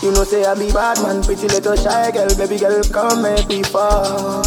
You know say I be bad man, pretty little shy girl, baby girl, come make me fuck.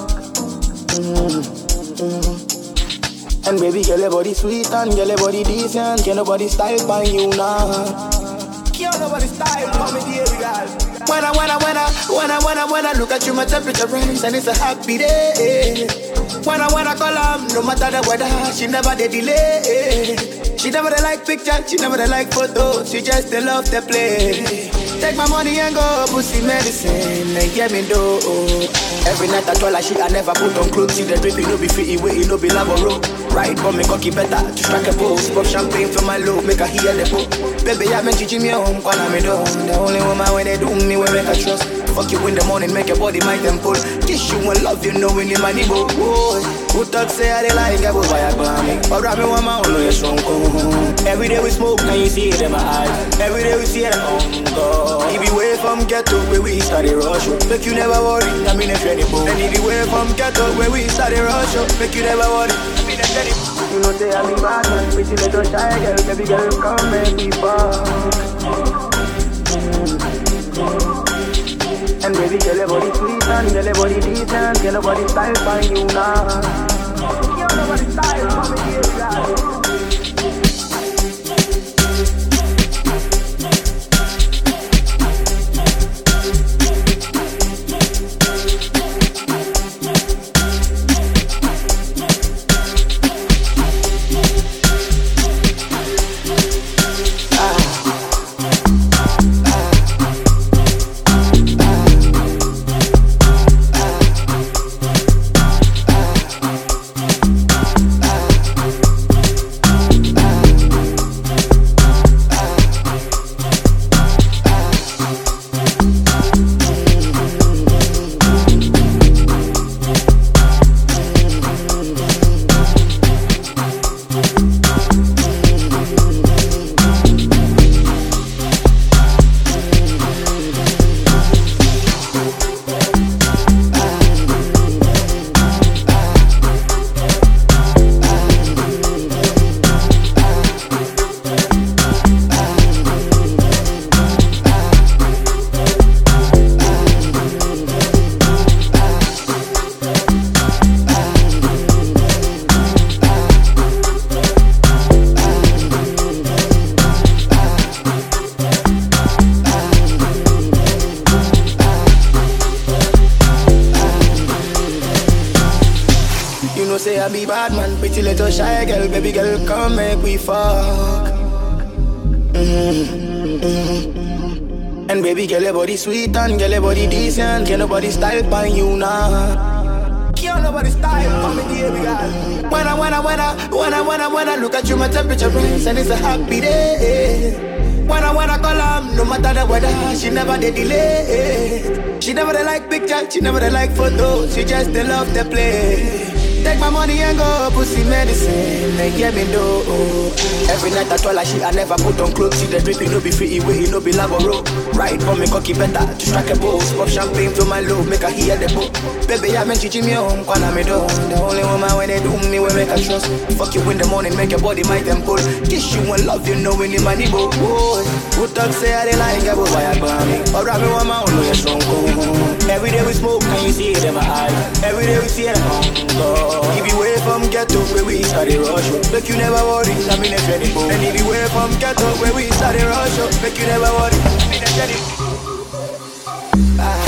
And baby girl, your body sweet and girl, your body decent. Can't nobody style by you now. Can't nobody style for me, baby girl. When I look at you, my temperature rise and it's a happy day. When I call her, no matter the weather, she never did delay. She never dey like pictures, she never dey like photos, she just dey love to play. Take my money and go pussy medicine and get me dough. Every night I told her she I never put on clothes. See the drip, it no be free, it no be laboro. Right, but me cocky better to strike a pose. Pop champagne for my low, make her hear the book. Baby, I've been teaching me home, corner me down. The only woman when they do me, we make her trust. Fuck you in the morning, make your body my temple. Kiss you and love you, knowing you money boy. Who talk say I dey like I go buy a grammy. But grab me one man, know you're strong. Every day we smoke, and you see it in my eyes. Every day we see it on God. If you away from ghetto, where we started rush. Make you never worry, I mean a friendly boy. And if you away from ghetto, where we started rush. Make you never worry, I mean a friendly boy. You know say I be bad man, pretty little shy girl, baby girl, come make me fuck. And baby girl, your body sweet and girl, your body decent. Girl, your body style for you now. Girl, your body style for me, girl. Say I be bad man, pretty little shy girl, baby girl, come make we fuck. And baby girl, your body sweet and girl, your body decent. Can't nobody style by you now. Can't nobody style for me, baby girl. When I look at you, my temperature rise and it's a happy day. When I call her, no matter the weather, she never did delay. She never dey like pictures, she never dey like photos, she just dey love to play. Take my money and go pussy medicine and get me dough. Every night I told her she I never put on clothes. See the drip, it no be free, it no be laboro. Right, but me cocky better to strike a pose. Pop champagne for my low, make her hear the book. Baby, I've been teaching me home, corner me down. The only woman when they do me, we make her trust. Fuck you in the morning, make your body my temple. Kiss you and love you, knowing you money boy. Who talk say I dey like I go buy a grammy. But grab me one man, know you're strong. Every day we smoke, and you see it in my eyes. Every day we see it on God. If you away from ghetto, where we started rush. Make you never worry, I mean a friendly boy. And if you away from ghetto, where we started rush. Make you never worry, I mean a friendly boy.